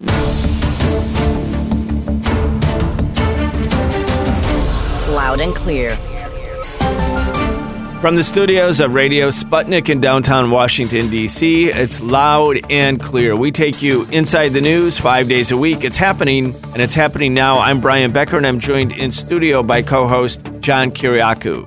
Loud and clear. From the studios of Radio Sputnik in downtown Washington, D.C., it's Loud and Clear. We take you inside the news 5 days a week. It's happening, and it's happening now. I'm Brian Becker, and I'm joined in studio by co-host John Kiriakou.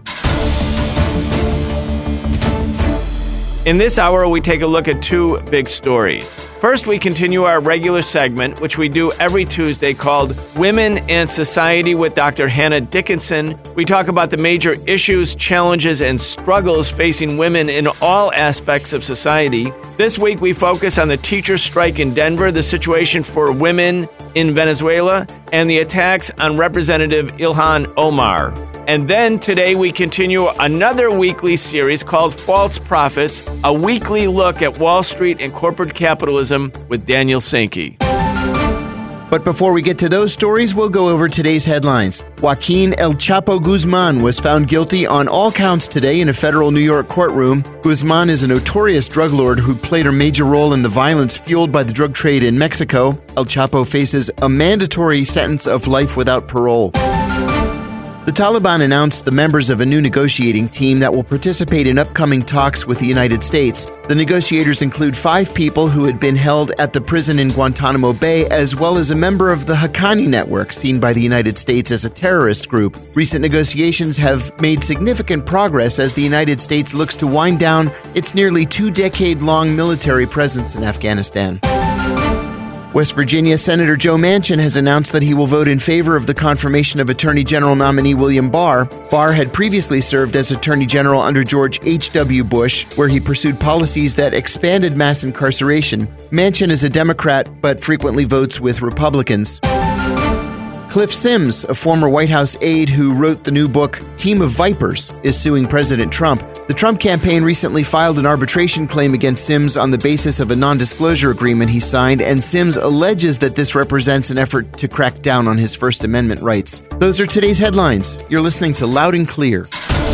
In this hour, we take a look at two big stories. First, we continue our regular segment, which we do every Tuesday, called Women and Society with Dr. Hannah Dickinson. We talk about the major issues, challenges, and struggles facing women in all aspects of society. This week, we focus on the teacher strike in Denver, the situation for women in Venezuela, and the attacks on Representative Ilhan Omar. And then today we continue another weekly series called False Prophets, a weekly look at Wall Street and corporate capitalism with Daniel Sankey. But before we get to those stories, we'll go over today's headlines. Joaquin El Chapo Guzman was found guilty on all counts today in a federal New York courtroom. Guzman is a notorious drug lord who played a major role in the violence fueled by the drug trade in Mexico. El Chapo faces a mandatory sentence of life without parole. The Taliban announced the members of a new negotiating team that will participate in upcoming talks with the United States. The negotiators include 5 people who had been held at the prison in Guantanamo Bay, as well as a member of the Haqqani network, seen by the United States as a terrorist group. Recent negotiations have made significant progress as the United States looks to wind down its nearly 2-decade-long military presence in Afghanistan. West Virginia Senator Joe Manchin has announced that he will vote in favor of the confirmation of Attorney General nominee William Barr. Barr had previously served as Attorney General under George H.W. Bush, where he pursued policies that expanded mass incarceration. Manchin is a Democrat, but frequently votes with Republicans. Cliff Sims, a former White House aide who wrote the new book Team of Vipers, is suing President Trump. The Trump campaign recently filed an arbitration claim against Sims on the basis of a non-disclosure agreement he signed, and Sims alleges that this represents an effort to crack down on his First Amendment rights. Those are today's headlines. You're listening to Loud and Clear.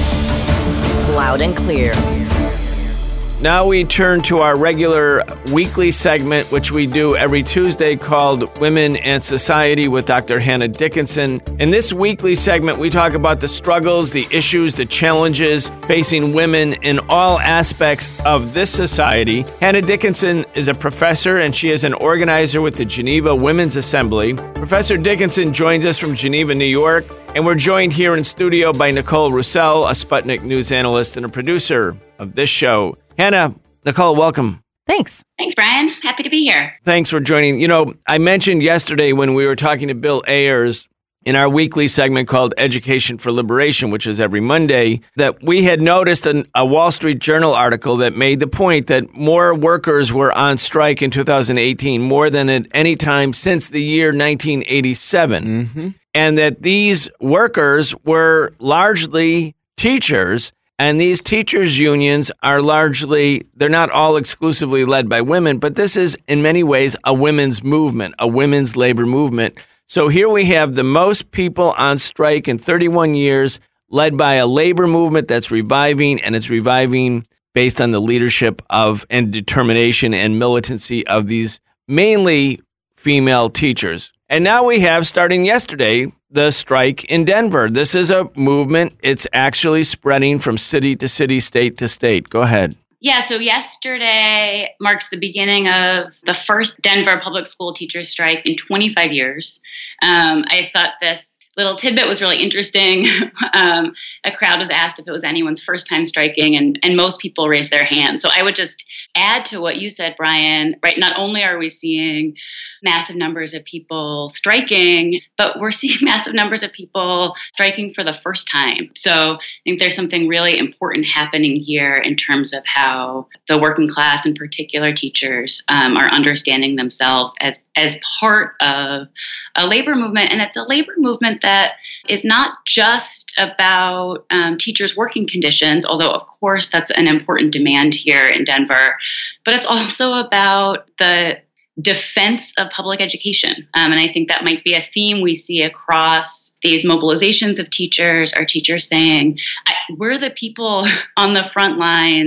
Loud and Clear. Now we turn to our regular weekly segment, which we do every Tuesday, called Women and Society with Dr. Hannah Dickinson. In this weekly segment, we talk about the struggles, the issues, the challenges facing women in all aspects of this society. Hannah Dickinson is a professor, and she is an organizer with the Geneva Women's Assembly. Professor Dickinson joins us from Geneva, New York, and we're joined here in studio by Nicole Roussel, a Sputnik News analyst and a producer of this show. Hannah, Nicole, welcome. Thanks. Thanks, Brian. Happy to be here. Thanks for joining. You know, I mentioned yesterday when we were talking to Bill Ayers in our weekly segment called Education for Liberation, which is every Monday, that we had noticed a Wall Street Journal article that made the point that more workers were on strike in 2018, more than at any time since the year 1987. Mm-hmm. And that these workers were largely teachers. And these teachers' unions are largely, they're not all exclusively led by women, but this is in many ways a women's movement, a women's labor movement. So here we have the most people on strike in 31 years, led by a labor movement that's reviving, and it's reviving based on the leadership of and determination and militancy of these mainly female teachers. And now we have, starting yesterday, the strike in Denver. This is a movement. It's actually spreading from city to city, state to state. Go ahead. Yeah, so yesterday marks the beginning of the first Denver public school teachers strike in 25 years. I thought this little tidbit was really interesting. A crowd was asked if it was anyone's first time striking, and most people raised their hands. So I would just add to what you said, Brian, right? Not only are we seeing massive numbers of people striking, but we're seeing massive numbers of people striking for the first time. So I think there's something really important happening here in terms of how the working class, in particular teachers, are understanding themselves as part of a labor movement. And it's a labor movement that is not just about teachers' working conditions, although of course that's an important demand here in Denver, but it's also about the defense of public education. And I think that might be a theme we see across these mobilizations of teachers, our teachers saying, we're the people on the front lines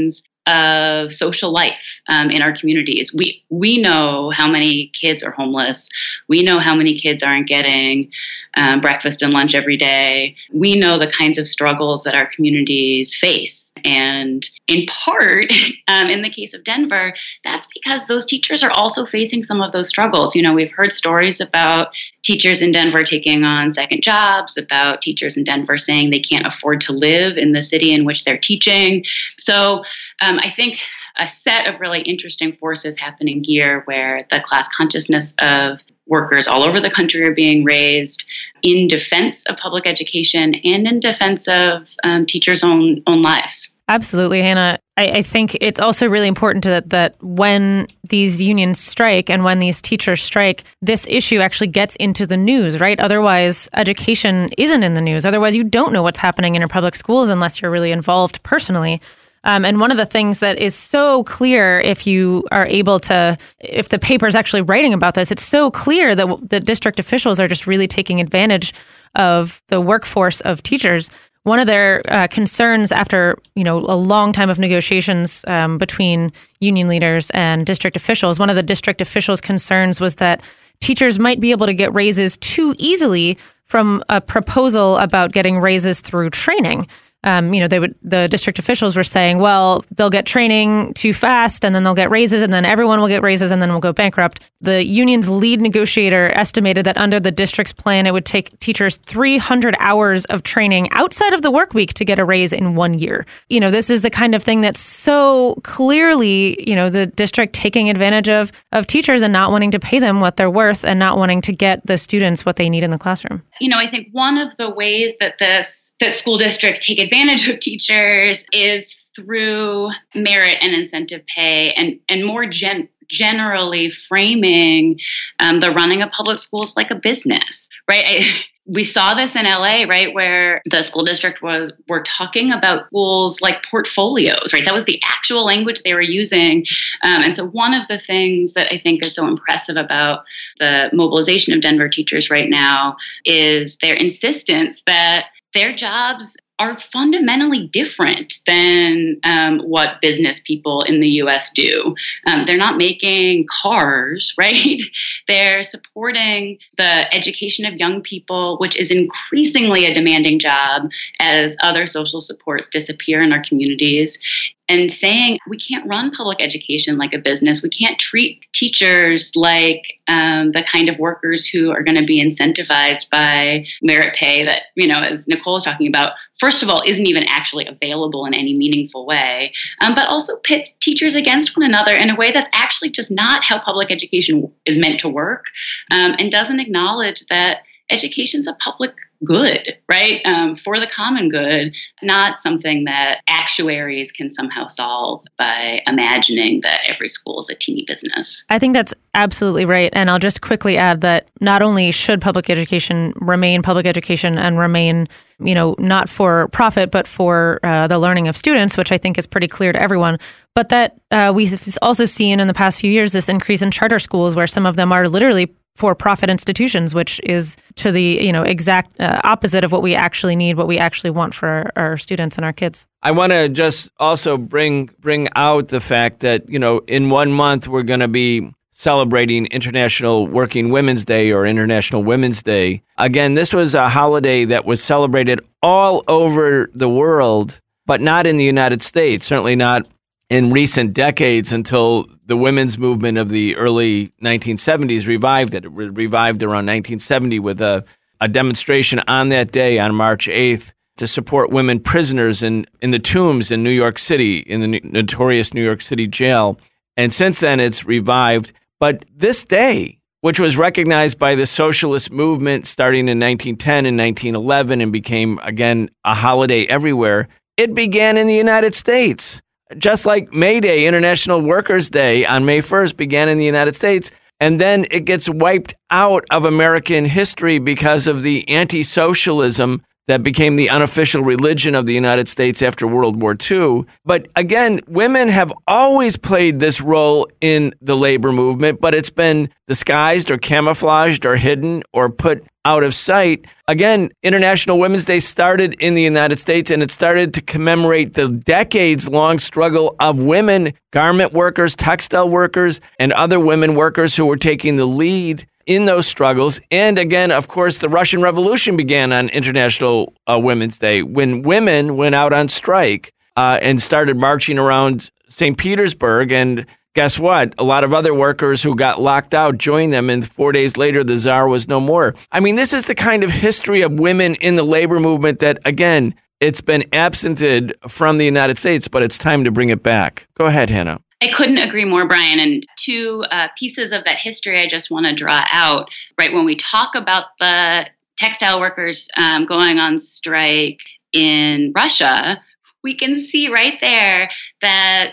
of social life in our communities. We know how many kids are homeless. We know how many kids aren't getting breakfast and lunch every day. We know the kinds of struggles that our communities face. And in part, in the case of Denver, that's because those teachers are also facing some of those struggles. We've heard stories about teachers in Denver taking on second jobs, about teachers in Denver saying they can't afford to live in the city in which they're teaching. So I think a set of really interesting forces happening here where the class consciousness of workers all over the country are being raised in defense of public education and in defense of teachers' own lives. Absolutely, Hannah. I think it's also really important that when these unions strike and when these teachers strike, this issue actually gets into the news, right? Otherwise, education isn't in the news. Otherwise, you don't know what's happening in your public schools unless you're really involved personally. And one of the things that is so clear if you are able to, if the paper is actually writing about this, it's so clear that the district officials are just really taking advantage of the workforce of teachers. One of their concerns after, a long time of negotiations between union leaders and district officials, one of the district officials' concerns was that teachers might be able to get raises too easily from a proposal about getting raises through training. The district officials were saying, well, they'll get training too fast and then they'll get raises and then everyone will get raises and then we'll go bankrupt. The union's lead negotiator estimated that under the district's plan, it would take teachers 300 hours of training outside of the work week to get a raise in 1 year. This is the kind of thing that's so clearly, the district taking advantage of teachers and not wanting to pay them what they're worth and not wanting to get the students what they need in the classroom. I think one of the ways that school districts take advantage of teachers is through merit and incentive pay and more generally framing the running of public schools like a business, right? We saw this in LA, right, where the school district were talking about schools like portfolios, right? That was the actual language they were using. And so one of the things that I think is so impressive about the mobilization of Denver teachers right now is their insistence that their jobs are fundamentally different than what business people in the U.S. do. They're not making cars, right? They're supporting the education of young people, which is increasingly a demanding job as other social supports disappear in our communities. And saying we can't run public education like a business. We can't treat teachers like the kind of workers who are going to be incentivized by merit pay that, as Nicole is talking about, first of all, isn't even actually available in any meaningful way, but also pits teachers against one another in a way that's actually just not how public education is meant to work, and doesn't acknowledge that education's a public good, right? For the common good, not something that actuaries can somehow solve by imagining that every school is a teeny business. I think that's absolutely right. And I'll just quickly add that not only should public education remain public education and remain, not for profit, but for the learning of students, which I think is pretty clear to everyone, but that we've also seen in the past few years this increase in charter schools where some of them are literally for-profit institutions, which is to the exact opposite of what we actually need, what we actually want for our students and our kids. I want to just also bring out the fact that, in 1 month we're going to be celebrating International Working Women's Day or International Women's Day. Again, this was a holiday that was celebrated all over the world, but not in the United States, certainly not in recent decades until the women's movement of the early 1970s revived it. It revived around 1970 with a demonstration on that day, on March 8th, to support women prisoners in the Tombs in New York City, in the notorious New York City jail. And since then, it's revived. But this day, which was recognized by the socialist movement starting in 1910 and 1911 and became, again, a holiday everywhere, it began in the United States. Just like May Day, International Workers' Day on May 1st began in the United States, and then it gets wiped out of American history because of the anti-socialism that became the unofficial religion of the United States after World War II. But again, women have always played this role in the labor movement, but it's been disguised or camouflaged or hidden or put out of sight. Again, International Women's Day started in the United States, and it started to commemorate the decades-long struggle of women, garment workers, textile workers, and other women workers who were taking the lead in those struggles. And again, of course, the Russian Revolution began on International Women's Day when women went out on strike and started marching around St. Petersburg. And guess what? A lot of other workers who got locked out joined them, and 4 days later, the Tsar was no more. I mean, this is the kind of history of women in the labor movement that, again, it's been absented from the United States, but it's time to bring it back. Go ahead, Hannah. I couldn't agree more, Brian. And two pieces of that history I just want to draw out, right? When we talk about the textile workers going on strike in Russia, we can see right there that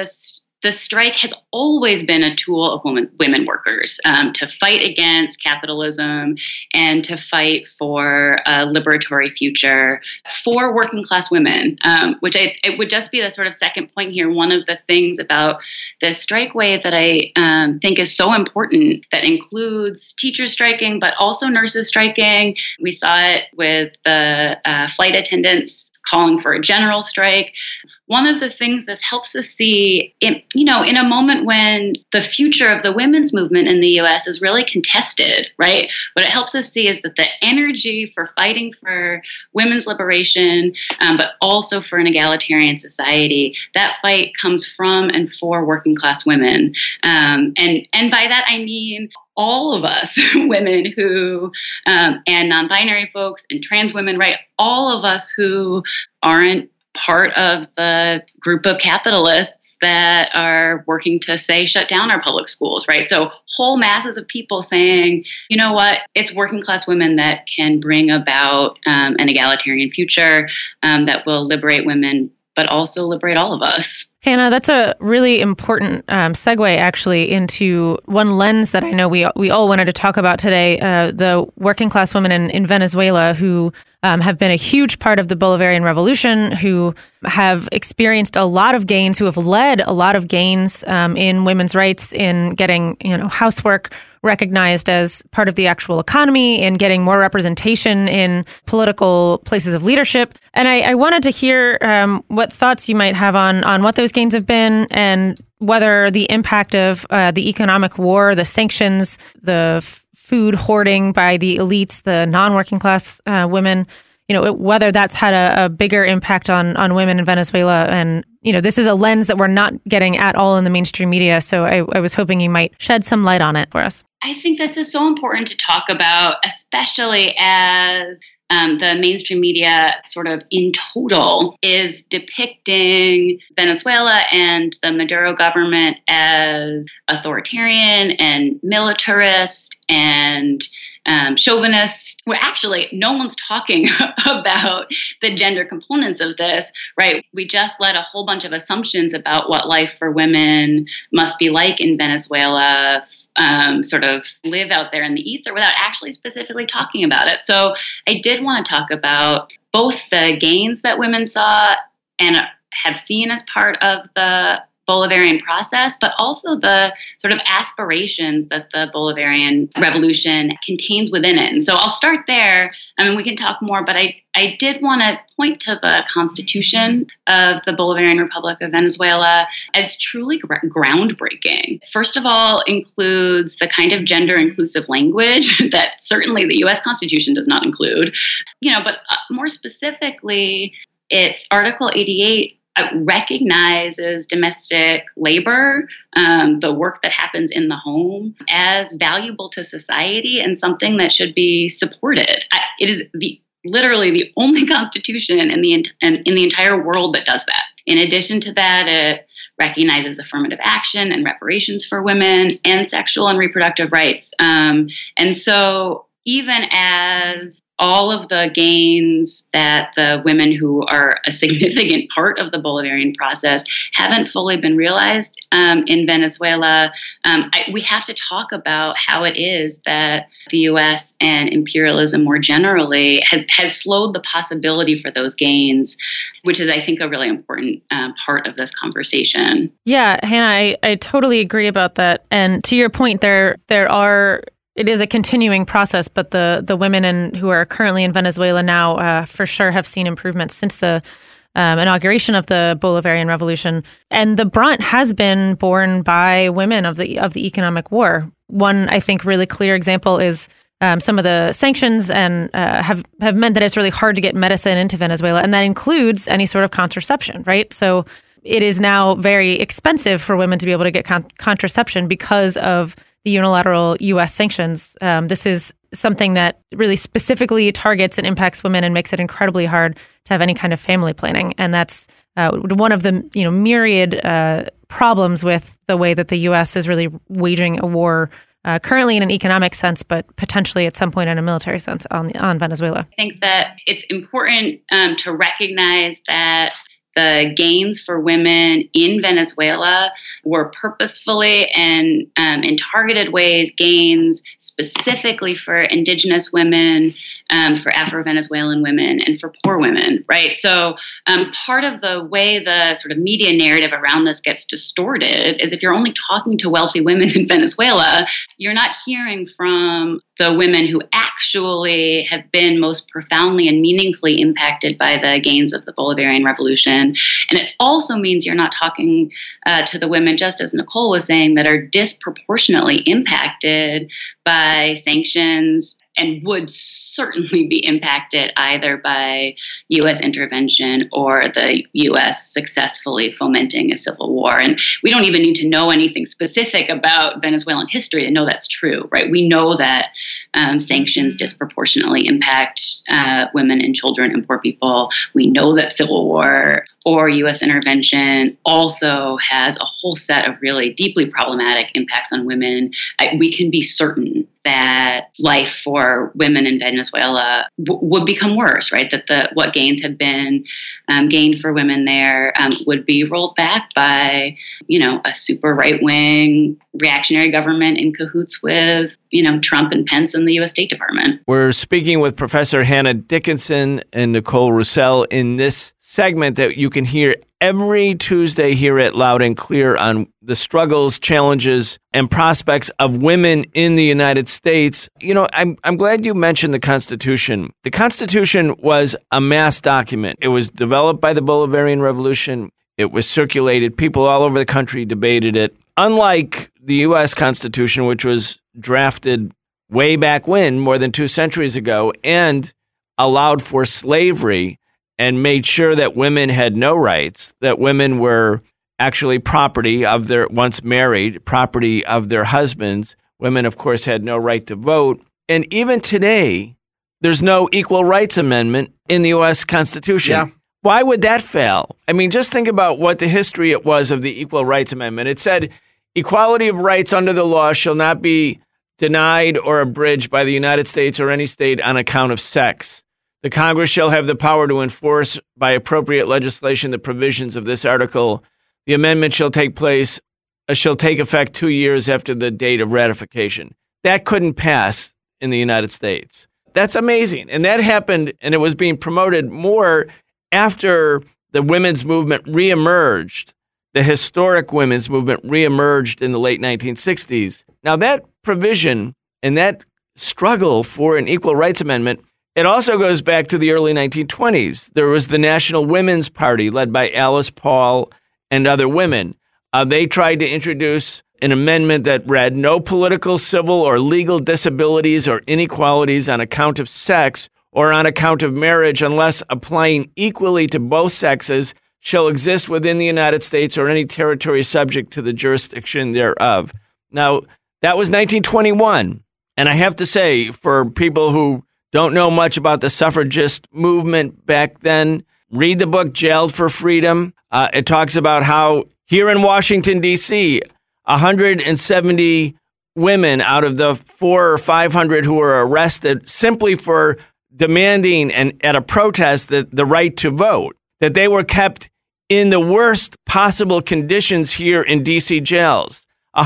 the strike has always been a tool of women workers to fight against capitalism and to fight for a liberatory future for working class women, which it would just be the sort of second point here. One of the things about the strike wave that I think is so important that includes teachers striking, but also nurses striking. We saw it with the flight attendants calling for a general strike. One of the things this helps us see, in a moment when the future of the women's movement in the U.S. is really contested, right? What it helps us see is that the energy for fighting for women's liberation, but also for an egalitarian society, that fight comes from and for working class women. And by that, I mean all of us women who, and non-binary folks and trans women, right? All of us who aren't part of the group of capitalists that are working to, say, shut down our public schools, right? So whole masses of people saying, you know what, it's working class women that can bring about an egalitarian future that will liberate women, but also liberate all of us. Hannah, that's a really important segue, actually, into one lens that I know we all wanted to talk about today, the working class women in Venezuela who have been a huge part of the Bolivarian Revolution, who have experienced a lot of gains, who have led a lot of gains in women's rights, in getting housework recognized as part of the actual economy, and getting more representation in political places of leadership. And I wanted to hear what thoughts you might have on what those gains have been, and whether the impact of the economic war, the sanctions, the food hoarding by the elites, the non-working class women, whether that's had a bigger impact on women in Venezuela. And, this is a lens that we're not getting at all in the mainstream media. So I was hoping you might shed some light on it for us. I think this is so important to talk about, especially as the mainstream media sort of in total is depicting Venezuela and the Maduro government as authoritarian and militarist and chauvinist, where actually no one's talking about the gender components of this, right? We just let a whole bunch of assumptions about what life for women must be like in Venezuela sort of live out there in the ether without actually specifically talking about it. So I did want to talk about both the gains that women saw and have seen as part of the Bolivarian process, but also the sort of aspirations that the Bolivarian Revolution contains within it. And so I'll start there. I mean, we can talk more, but I did want to point to the Constitution of the Bolivarian Republic of Venezuela as truly groundbreaking. First of all, includes the kind of gender inclusive language that certainly the U.S. Constitution does not include, but more specifically, it's Article 88 recognizes domestic labor, the work that happens in the home, as valuable to society and something that should be supported. It is literally the only constitution in the entire world that does that. In addition to that, it recognizes affirmative action and reparations for women and sexual and reproductive rights. And so even as all of the gains that the women who are a significant part of the Bolivarian process haven't fully been realized in Venezuela, we have to talk about how it is that the U.S. and imperialism more generally has slowed the possibility for those gains, which is, I think, a really important part of this conversation. Yeah, Hannah, I totally agree about that. And to your point, it is a continuing process, but the women who are currently in Venezuela now for sure have seen improvements since the inauguration of the Bolivarian Revolution. And the brunt has been borne by women of the economic war. One, I think, really clear example is some of the sanctions and have meant that it's really hard to get medicine into Venezuela, and that includes any sort of contraception, right? So it is now very expensive for women to be able to get contraception because of the unilateral U.S. sanctions. This is something that really specifically targets and impacts women and makes it incredibly hard to have any kind of family planning. And that's one of the myriad problems with the way that the U.S. is really waging a war currently in an economic sense, but potentially at some point in a military sense on Venezuela. I think that it's important to recognize that the gains for women in Venezuela were purposefully and in targeted ways gains specifically for indigenous women, for Afro-Venezuelan women, and for poor women, right? So part of the way the sort of media narrative around this gets distorted is if you're only talking to wealthy women in Venezuela, you're not hearing from the women who actually have been most profoundly and meaningfully impacted by the gains of the Bolivarian Revolution. And it also means you're not talking to the women, just as Nicole was saying, that are disproportionately impacted by sanctions and would certainly be impacted either by U.S. intervention or the U.S. successfully fomenting a civil war. And we don't even need to know anything specific about Venezuelan history to know that's true, right? We know that sanctions disproportionately impact women and children and poor people. We know that civil war or U.S. intervention also has a whole set of really deeply problematic impacts on women. We can be certain that life for women in Venezuela would become worse, right? That what gains have been gained for women there would be rolled back by, a super right-wing reactionary government in cahoots with, Trump and Pence and the U.S. State Department. We're speaking with Professor Hannah Dickinson and Nicole Roussel in this segment that you can hear every Tuesday here at Loud and Clear on the struggles, challenges, and prospects of women in the United States. I'm glad you mentioned the Constitution. The Constitution was a mass document. It was developed by the Bolivarian Revolution. It was circulated. People all over the country debated it. Unlike the U.S. Constitution, which was drafted way back when, more than 2 centuries ago, and allowed for slavery and made sure that women had no rights, that women were actually property of their, once married, property of their husbands. Women, of course, had no right to vote. And even today, there's no Equal Rights Amendment in the U.S. Constitution. Yeah. Why would that fail? I mean, just think about what the history it was of the Equal Rights Amendment. It said, equality of rights under the law shall not be denied or abridged by the United States or any state on account of sex. The Congress shall have the power to enforce by appropriate legislation the provisions of this article. The amendment shall take effect 2 years after the date of ratification. That couldn't pass in the United States. That's amazing. And that happened, and it was being promoted more after the women's movement reemerged. The historic women's movement reemerged in the late 1960s. Now, that provision and that struggle for an equal rights amendment, it also goes back to the early 1920s. There was the National Women's Party led by Alice Paul and other women. They tried to introduce an amendment that read, no political, civil, or legal disabilities or inequalities on account of sex or on account of marriage unless applying equally to both sexes shall exist within the United States or any territory subject to the jurisdiction thereof. Now, that was 1921. And I have to say, for people who don't know much about the suffragist movement back then, read the book Jailed for Freedom. It talks about how here in Washington, D.C., 170 women out of the 400 or 500 who were arrested simply for demanding and at a protest the right to vote, that they were kept in the worst possible conditions here in DC jails.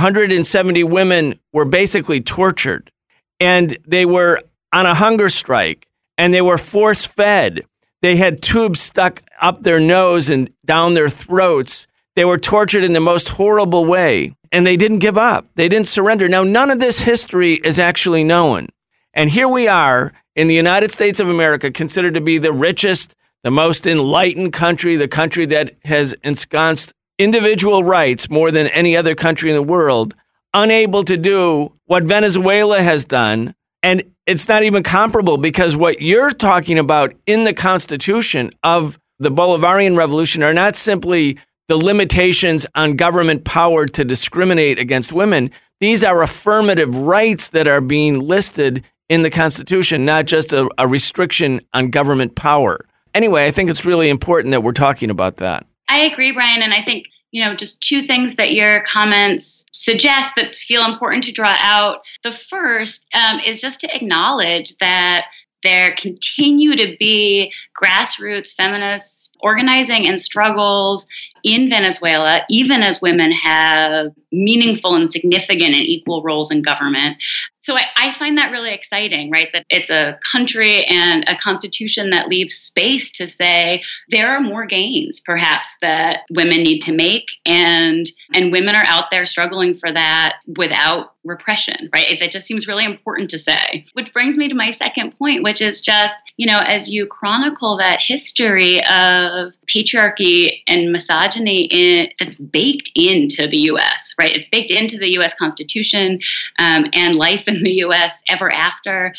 170 women were basically tortured, and they were on a hunger strike, and they were force-fed. They had tubes stuck up their nose and down their throats. They were tortured in the most horrible way, and they didn't give up. They didn't surrender. Now, none of this history is actually known. And here we are in the United States of America, considered to be the richest, the most enlightened country, the country that has ensconced individual rights more than any other country in the world, unable to do what Venezuela has done. And it's not even comparable, because what you're talking about in the Constitution of the Bolivarian Revolution are not simply the limitations on government power to discriminate against women. These are affirmative rights that are being listed in the Constitution, not just a restriction on government power. Anyway, I think it's really important that we're talking about that. I agree, Brian. And I think, just two things that your comments suggest that feel important to draw out. The first is just to acknowledge that there continue to be grassroots feminist organizing and struggles in Venezuela, even as women have meaningful and significant and equal roles in government. So I find that really exciting, right? That it's a country and a constitution that leaves space to say there are more gains, perhaps, that women need to make, and women are out there struggling for that without repression, right? That just seems really important to say. Which brings me to my second point, which is just, as you chronicle that history of patriarchy and misogyny that's baked into the U.S., right? It's baked into the U.S. Constitution and life in the U.S. ever after.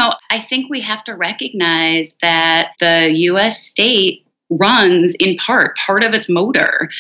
I think we have to recognize that the U.S. state runs in part of its motor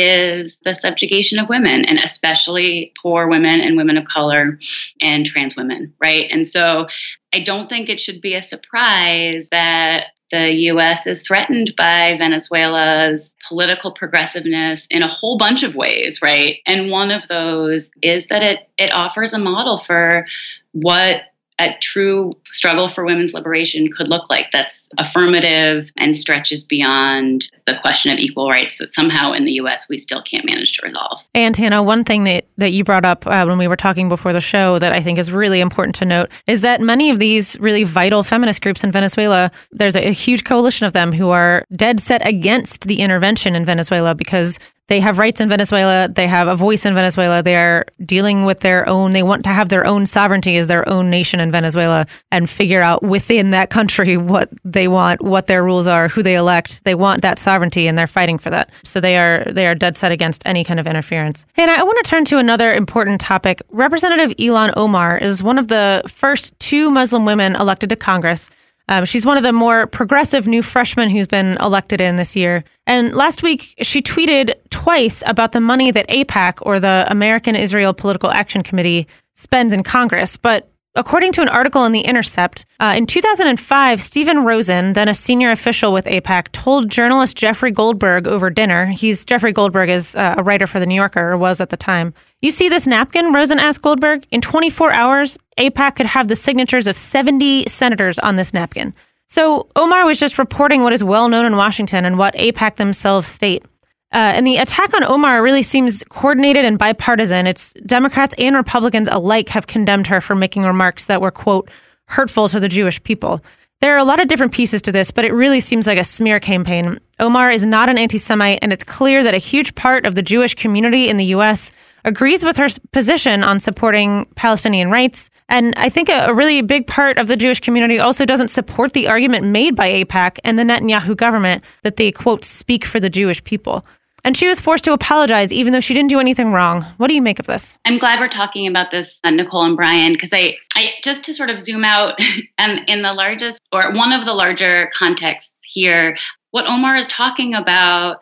is the subjugation of women, and especially poor women and women of color and trans women, right? And so I don't think it should be a surprise that the U.S. is threatened by Venezuela's political progressiveness in a whole bunch of ways, right? And one of those is that it offers a model for what a true struggle for women's liberation could look like, that's affirmative and stretches beyond the question of equal rights that somehow in the U.S. we still can't manage to resolve. And Hannah, one thing that you brought up when we were talking before the show that I think is really important to note is that many of these really vital feminist groups in Venezuela, there's a huge coalition of them who are dead set against the intervention in Venezuela because they have rights in Venezuela. They have a voice in Venezuela. They are dealing with their own. They want to have their own sovereignty as their own nation in Venezuela and figure out within that country what they want, what their rules are, who they elect. They want that sovereignty, and they're fighting for that. So they are dead set against any kind of interference. Hannah, I want to turn to another important topic. Representative Ilhan Omar is one of the first 2 Muslim women elected to Congress. She's one of the more progressive new freshmen who's been elected in this year. And last week, she tweeted twice about the money that AIPAC, or the American Israel Political Action Committee, spends in Congress. But according to an article in The Intercept, in 2005, Stephen Rosen, then a senior official with AIPAC, told journalist Jeffrey Goldberg over dinner, Jeffrey Goldberg is a writer for The New Yorker, or was at the time. "You see this napkin?" Rosen asked Goldberg. "In 24 hours, AIPAC could have the signatures of 70 senators on this napkin." So Omar was just reporting what is well known in Washington and what AIPAC themselves state. And the attack on Omar really seems coordinated and bipartisan. It's Democrats and Republicans alike have condemned her for making remarks that were, quote, hurtful to the Jewish people. There are a lot of different pieces to this, but it really seems like a smear campaign. Omar is not an anti-Semite, and it's clear that a huge part of the Jewish community in the U.S. agrees with her position on supporting Palestinian rights. And I think a really big part of the Jewish community also doesn't support the argument made by AIPAC and the Netanyahu government that they, quote, speak for the Jewish people. And she was forced to apologize, even though she didn't do anything wrong. What do you make of this? I'm glad we're talking about this, Nicole and Brian, because I just to sort of zoom out in the largest, or one of the larger contexts here, what Omar is talking about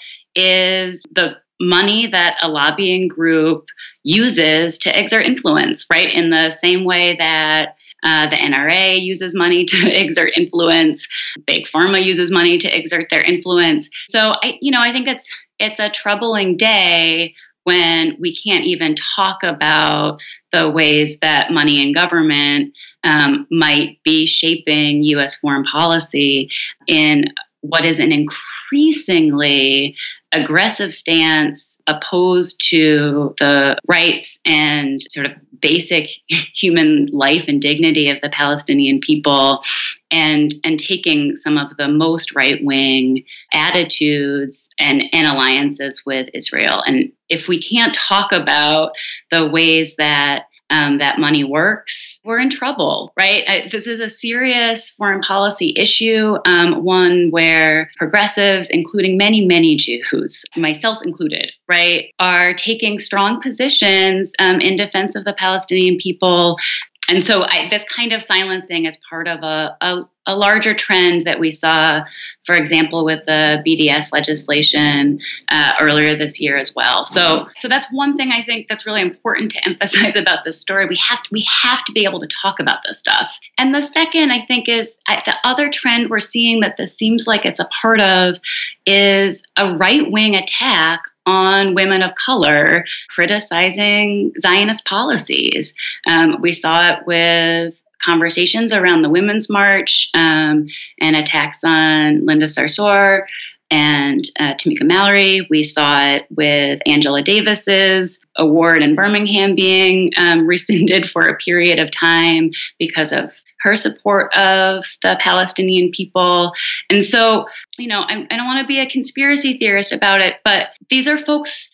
is the money that a lobbying group uses to exert influence, right? In the same way that the NRA uses money to exert influence, Big Pharma uses money to exert their influence. So I think it's a troubling day when we can't even talk about the ways that money and government might be shaping U.S. foreign policy in what is an increasingly aggressive stance opposed to the rights and sort of basic human life and dignity of the Palestinian people, and taking some of the most right-wing attitudes and alliances with Israel. And if we can't talk about the ways that that money works, we're in trouble, right? This is a serious foreign policy issue, one where progressives, including many Jews, myself included, right, are taking strong positions in defense of the Palestinian people. And so this kind of silencing is part of a larger trend that we saw, for example, with the BDS legislation earlier this year as well. So that's one thing I think that's really important to emphasize about this story. We have to be able to talk about this stuff. And the second, I think, is the other trend we're seeing that this seems like it's a part of is a right-wing attack on women of color criticizing Zionist policies. We saw it with conversations around the Women's March and attacks on Linda Sarsour and Tamika Mallory. We saw it with Angela Davis's award in Birmingham being rescinded for a period of time because of her support of the Palestinian people. And so, I don't want to be a conspiracy theorist about it, but these are folks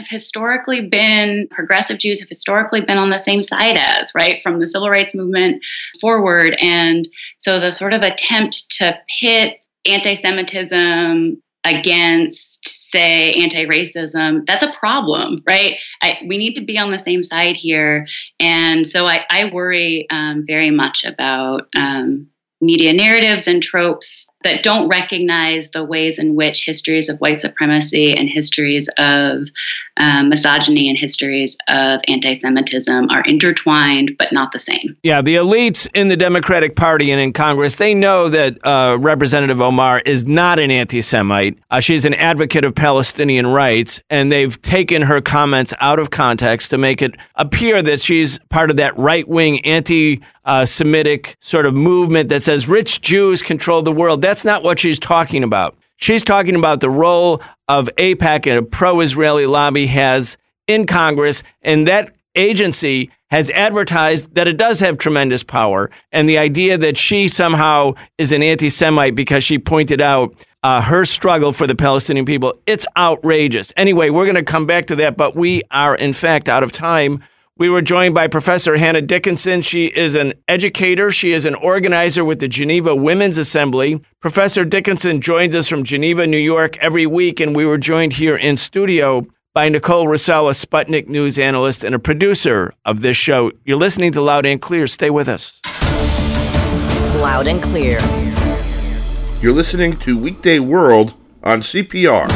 progressive Jews have historically been on the same side as, right, from the civil rights movement forward. And so the sort of attempt to pit anti-Semitism against, say, anti-racism, that's a problem, right? We need to be on the same side here. And so I worry very much about media narratives and tropes that don't recognize the ways in which histories of white supremacy and histories of misogyny and histories of anti-Semitism are intertwined, but not the same. Yeah, the elites in the Democratic Party and in Congress, they know that Representative Omar is not an anti-Semite. She's an advocate of Palestinian rights, and they've taken her comments out of context to make it appear that she's part of that right-wing anti-Semitic sort of movement that says rich Jews control the world. That's not what she's talking about. She's talking about the role of AIPAC and a pro-Israeli lobby has in Congress, and that agency has advertised that it does have tremendous power. And the idea that she somehow is an anti-Semite because she pointed out her struggle for the Palestinian people, it's outrageous. Anyway, we're going to come back to that, but we are, in fact, out of time. We were joined by Professor Hannah Dickinson. She is an educator. She is an organizer with the Geneva Women's Assembly. Professor Dickinson joins us from Geneva, New York every week, and we were joined here in studio by Nicole Russell, a Sputnik News analyst and a producer of this show. You're listening to Loud and Clear. Stay with us. Loud and Clear. You're listening to Weekday World on CPR.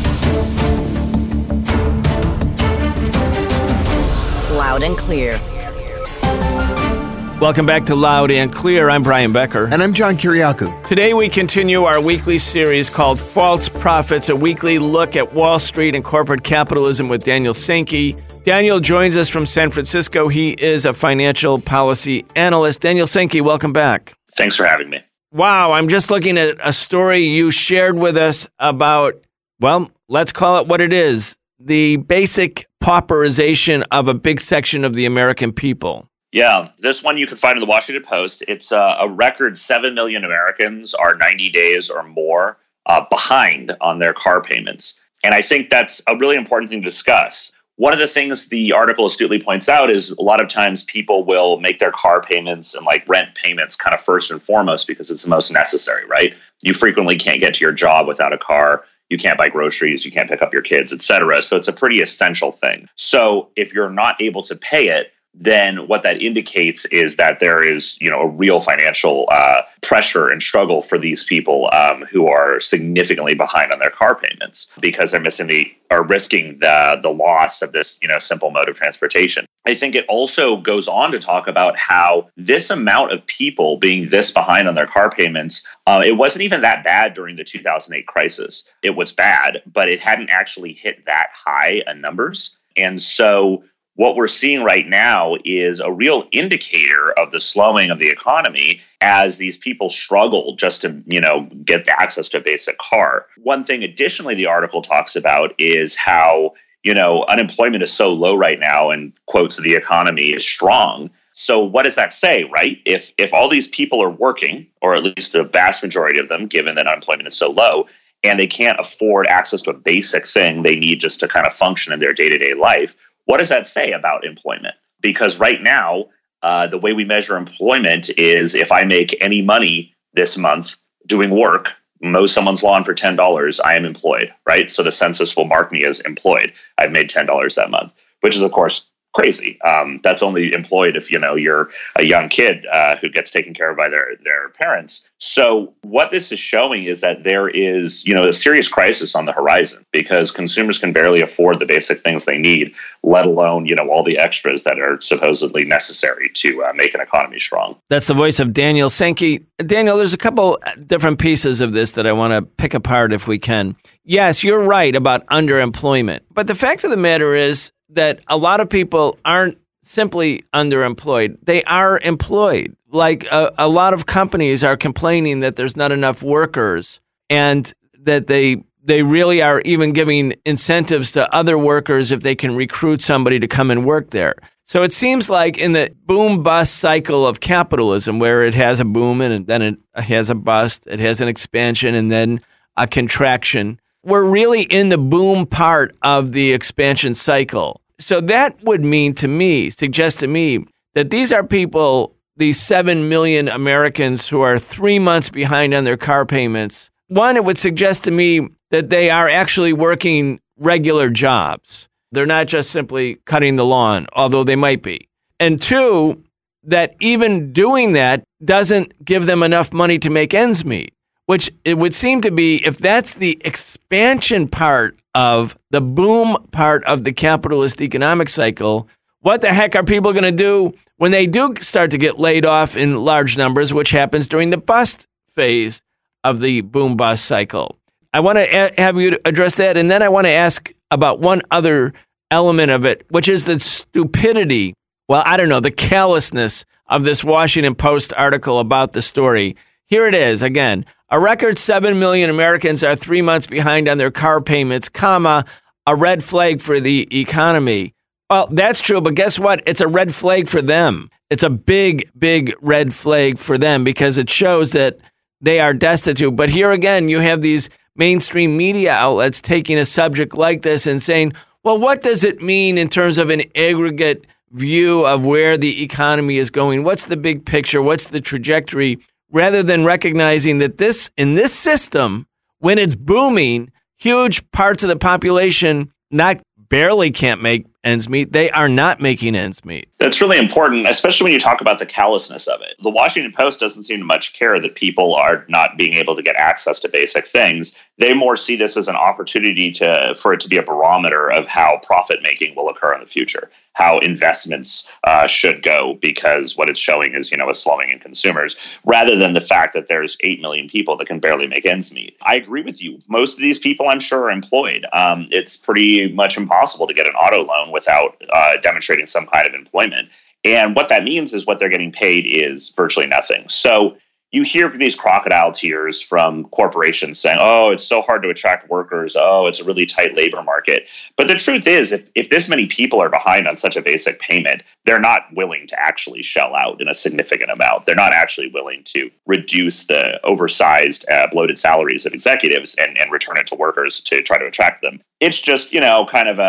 Loud and Clear. Welcome back to Loud and Clear. I'm Brian Becker. And I'm John Kiriakou. Today we continue our weekly series called False Prophets, a weekly look at Wall Street and corporate capitalism with Daniel Sankey. Daniel joins us from San Francisco. He is a financial policy analyst. Daniel Sankey, welcome back. Thanks for having me. Wow, I'm just looking at a story you shared with us about, well, let's call it what it is, the basic pauperization of a big section of the American people. Yeah, this one you can find in the Washington Post. It's a record 7 million Americans are 90 days or more behind on their car payments. And I think that's a really important thing to discuss. One of the things the article astutely points out is a lot of times people will make their car payments and like rent payments kind of first and foremost because it's the most necessary, right? You frequently can't get to your job without a car. You can't buy groceries, you can't pick up your kids, et cetera. So it's a pretty essential thing. So if you're not able to pay it, then what that indicates is that there is, a real financial pressure and struggle for these people who are significantly behind on their car payments because they're risking the loss of this, simple mode of transportation. I think it also goes on to talk about how this amount of people being this behind on their car payments, it wasn't even that bad during the 2008 crisis. It was bad, but it hadn't actually hit that high in numbers. And so what we're seeing right now is a real indicator of the slowing of the economy as these people struggle just to, get the access to a basic car. One thing additionally the article talks about is how, unemployment is so low right now and quotes the economy is strong. So what does that say, right? If all these people are working, or at least the vast majority of them, given that unemployment is so low, and they can't afford access to a basic thing they need just to kind of function in their day-to-day life, what does that say about employment? Because right now, the way we measure employment is if I make any money this month doing work, mow someone's lawn for $10, I am employed, right? So the census will mark me as employed. I've made $10 that month, which is, of course, crazy. That's only employed if, you're a young kid who gets taken care of by their parents. So what this is showing is that there is, a serious crisis on the horizon because consumers can barely afford the basic things they need, let alone, all the extras that are supposedly necessary to make an economy strong. That's the voice of Daniel Sankey. Daniel, there's a couple different pieces of this that I want to pick apart if we can. Yes, you're right about underemployment. But the fact of the matter is, that a lot of people aren't simply underemployed. They are employed. Like a lot of companies are complaining that there's not enough workers and that they really are even giving incentives to other workers if they can recruit somebody to come and work there. So it seems like in the boom-bust cycle of capitalism where it has a boom and then it has a bust, it has an expansion and then a contraction, we're really in the boom part of the expansion cycle. So that would suggest to me that these are people, these 7 million Americans who are 3 months behind on their car payments. One, it would suggest to me that they are actually working regular jobs. They're not just simply cutting the lawn, although they might be. And two, that even doing that doesn't give them enough money to make ends meet. Which it would seem to be, if that's the expansion part of the boom part of the capitalist economic cycle, what the heck are people going to do when they do start to get laid off in large numbers, which happens during the bust phase of the boom-bust cycle? I want to have you address that, and then I want to ask about one other element of it, which is the stupidity, the callousness of this Washington Post article about the story. Here it is again. A record 7 million Americans are 3 months behind on their car payments, a red flag for the economy. Well, that's true, but guess what? It's a red flag for them. It's a big, big red flag for them because it shows that they are destitute. But here again, you have these mainstream media outlets taking a subject like this and saying, well, what does it mean in terms of an aggregate view of where the economy is going? What's the big picture? What's the trajectory? Rather than recognizing that in this system, when it's booming, huge parts of the population not barely can't make ends meet. They are not making ends meet. That's really important, especially when you talk about the callousness of it. The Washington Post doesn't seem to much care that people are not being able to get access to basic things. They more see this as an opportunity for it to be a barometer of how profit making will occur in the future, how investments should go, because what it's showing is, a slowing in consumers, rather than the fact that there's 8 million people that can barely make ends meet. I agree with you. Most of these people, I'm sure, are employed. It's pretty much impossible to get an auto loan without demonstrating some kind of employment. And what that means is what they're getting paid is virtually nothing. So you hear these crocodile tears from corporations saying, oh, it's so hard to attract workers. Oh, it's a really tight labor market. But the truth is, if this many people are behind on such a basic payment, they're not willing to actually shell out in a significant amount. They're not actually willing to reduce the oversized, bloated salaries of executives and return it to workers to try to attract them. It's just, kind of a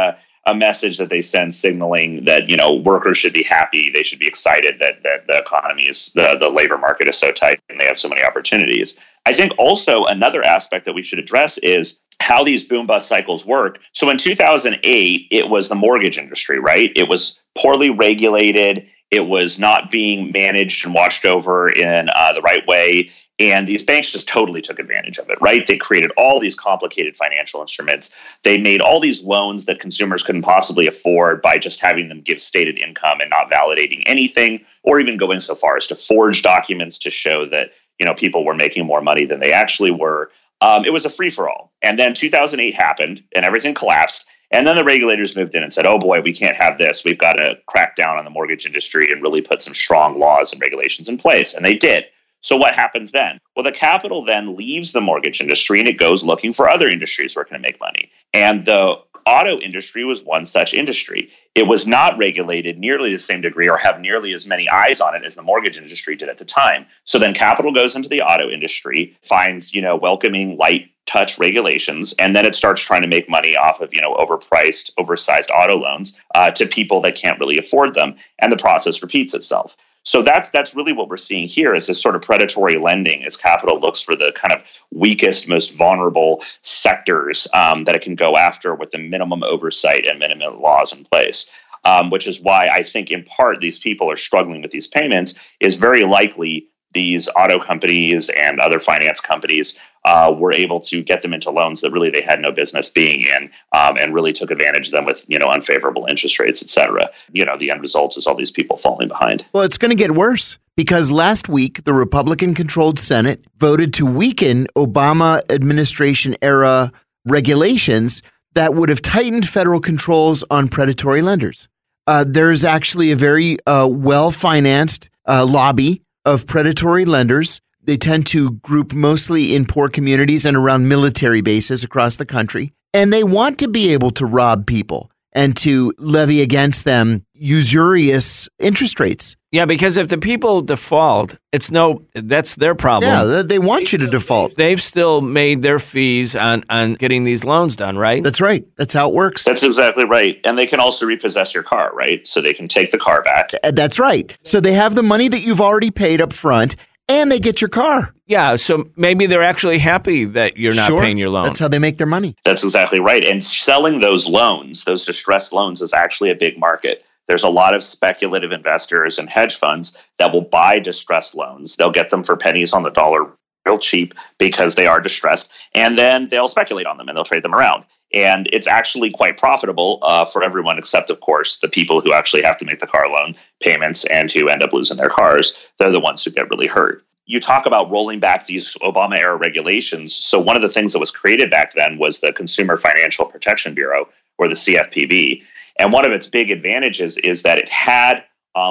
a message that they send signaling that, workers should be happy. They should be excited that the economy the labor market is so tight and they have so many opportunities. I think also another aspect that we should address is how these boom bust cycles work. So in 2008, it was the mortgage industry, right? It was poorly regulated. It was not being managed and watched over in the right way. And these banks just totally took advantage of it, right? They created all these complicated financial instruments. They made all these loans that consumers couldn't possibly afford by just having them give stated income and not validating anything, or even going so far as to forge documents to show that, people were making more money than they actually were. It was a free-for-all. And then 2008 happened and everything collapsed. And then the regulators moved in and said, oh boy, we can't have this. We've got to crack down on the mortgage industry and really put some strong laws and regulations in place. And they did. So what happens then? Well, the capital then leaves the mortgage industry and it goes looking for other industries where it can make money. And the auto industry was one such industry. It was not regulated nearly the same degree or have nearly as many eyes on it as the mortgage industry did at the time. So then capital goes into the auto industry, finds, welcoming light touch regulations, and then it starts trying to make money off of, overpriced, oversized auto loans to people that can't really afford them. And the process repeats itself. So that's really what we're seeing here is this sort of predatory lending as capital looks for the kind of weakest, most vulnerable sectors that it can go after with the minimum oversight and minimum laws in place, which is why I think in part these people are struggling with these payments is very likely these auto companies and other finance companies were able to get them into loans that really they had no business being in and really took advantage of them with, unfavorable interest rates, et cetera. The end result is all these people falling behind. Well, it's going to get worse because last week, the Republican-controlled Senate voted to weaken Obama administration-era regulations that would have tightened federal controls on predatory lenders. There's actually a very well-financed lobby of predatory lenders. They tend to group mostly in poor communities and around military bases across the country. And they want to be able to rob people and to levy against them usurious interest rates. Yeah, because if the people default, that's their problem. Yeah, they want you to default. They've still made their fees on getting these loans done, right? That's right. That's how it works. That's exactly right. And they can also repossess your car, right? So they can take the car back. That's right. So they have the money that you've already paid up front and they get your car. Yeah, so maybe they're actually happy that you're not paying your loan. That's how they make their money. That's exactly right. And selling those loans, those distressed loans, is actually a big market. There's a lot of speculative investors and hedge funds that will buy distressed loans. They'll get them for pennies on the dollar, real cheap, because they are distressed. And then they'll speculate on them and they'll trade them around. And it's actually quite profitable for everyone except, of course, the people who actually have to make the car loan payments and who end up losing their cars. They're the ones who get really hurt. You talk about rolling back these Obama-era regulations. So one of the things that was created back then was the Consumer Financial Protection Bureau, or the CFPB. And one of its big advantages is that it had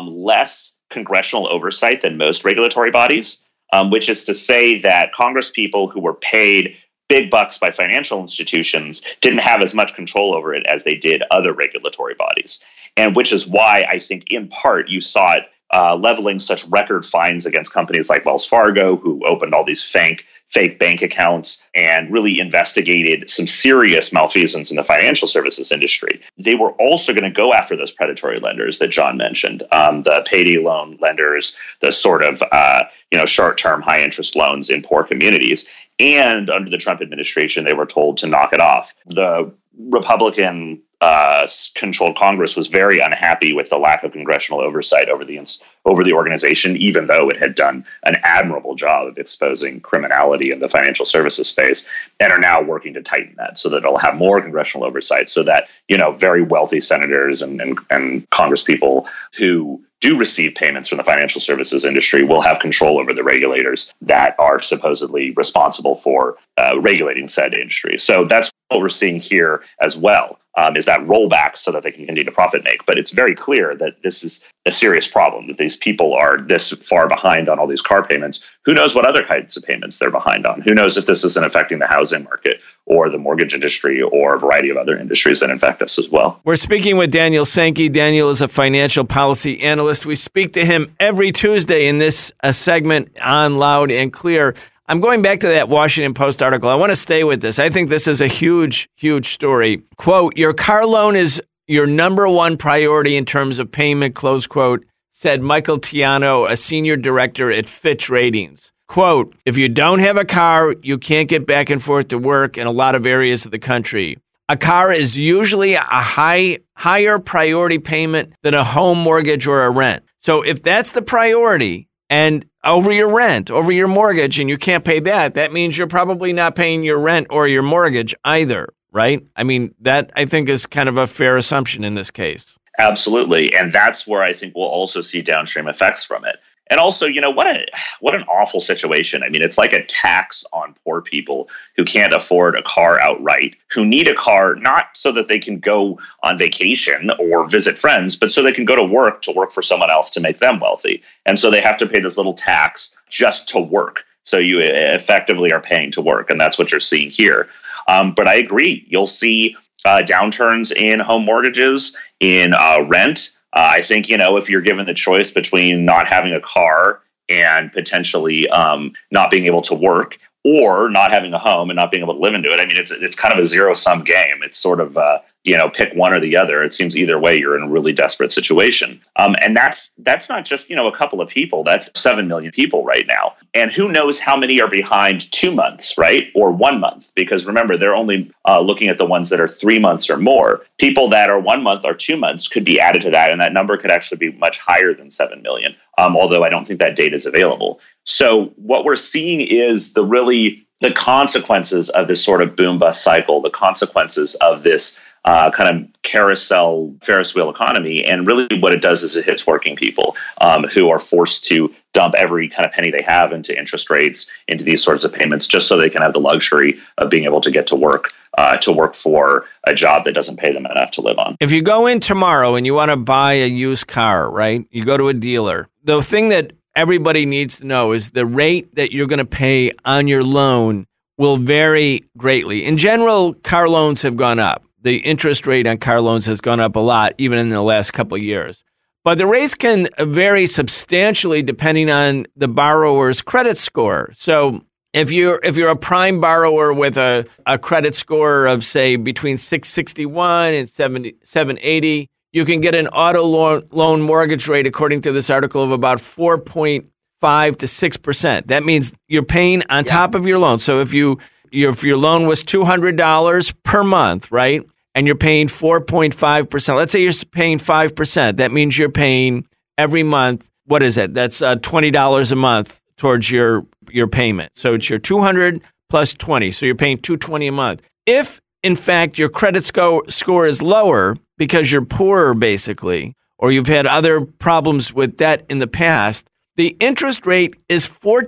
less congressional oversight than most regulatory bodies, which is to say that congresspeople who were paid big bucks by financial institutions didn't have as much control over it as they did other regulatory bodies. And which is why I think in part you saw it leveling such record fines against companies like Wells Fargo, who opened all these fake bank accounts and really investigated some serious malfeasance in the financial services industry. They were also going to go after those predatory lenders that John mentioned, the payday loan lenders, the sort of short-term high-interest loans in poor communities. And under the Trump administration, they were told to knock it off. The Republican controlled Congress was very unhappy with the lack of congressional oversight over the organization, even though it had done an admirable job of exposing criminality in the financial services space, and are now working to tighten that so that it'll have more congressional oversight, so that very wealthy senators and congresspeople who do receive payments from the financial services industry will have control over the regulators that are supposedly responsible for regulating said industry. So that's what we're seeing here as well, is that rollback so that they can continue to profit make. But it's very clear that this is a serious problem, that these people are this far behind on all these car payments. Who knows what other kinds of payments they're behind on? Who knows if this isn't affecting the housing market or the mortgage industry or a variety of other industries that infect us as well. We're speaking with Daniel Sankey. Daniel is a financial policy analyst. We speak to him every Tuesday in this segment on Loud and Clear. I'm going back to that Washington Post article. I want to stay with this. I think this is a huge, huge story. Quote, your car loan is your number one priority in terms of payment, close quote, said Michael Tiano, a senior director at Fitch Ratings. Quote, if you don't have a car, you can't get back and forth to work in a lot of areas of the country. A car is usually a higher priority payment than a home mortgage or a rent. So if that's the priority and over your rent, over your mortgage, and you can't pay that, that means you're probably not paying your rent or your mortgage either, right? I mean, that I think is kind of a fair assumption in this case. Absolutely. And that's where I think we'll also see downstream effects from it. And also, what an awful situation. I mean, it's like a tax on poor people who can't afford a car outright, who need a car not so that they can go on vacation or visit friends, but so they can go to work for someone else to make them wealthy. And so they have to pay this little tax just to work. So you effectively are paying to work. And that's what you're seeing here. But I agree. You'll see downturns in home mortgages, in rent. I think, if you're given the choice between not having a car and potentially not being able to work, or not having a home and not being able to live into it, I mean, it's kind of a zero-sum game. It's sort of, pick one or the other. It seems either way, you're in a really desperate situation. And that's not just, a couple of people. That's 7 million people right now. And who knows how many are behind 2 months, right? Or 1 month? Because remember, they're only looking at the ones that are 3 months or more. People that are 1 month or 2 months could be added to that. And that number could actually be much higher than 7 million, although I don't think that data is available. So what we're seeing is the consequences of this sort of boom-bust cycle, the consequences of this kind of carousel Ferris wheel economy. And really what it does is it hits working people who are forced to dump every kind of penny they have into interest rates, into these sorts of payments, just so they can have the luxury of being able to get to work for a job that doesn't pay them enough to live on. If you go in tomorrow and you want to buy a used car, right, you go to a dealer, the thing that everybody needs to know is the rate that you're going to pay on your loan will vary greatly. In general, car loans have gone up. The interest rate on car loans has gone up a lot, even in the last couple of years. But the rates can vary substantially depending on the borrower's credit score. So if you're a prime borrower with a credit score of, say, between 661 and 780, you can get an auto loan mortgage rate, according to this article, of about 4.5 to 6%. That means you're paying on top of your loan. So if your loan was $200 per month, right, and you're paying 4.5%, let's say you're paying 5%. That means you're paying every month. What is it? That's $20 a month towards your payment. So it's your $200 plus $20. So you're paying $220 a month. If in fact your credit score is lower because you're poorer, basically, or you've had other problems with debt in the past, the interest rate is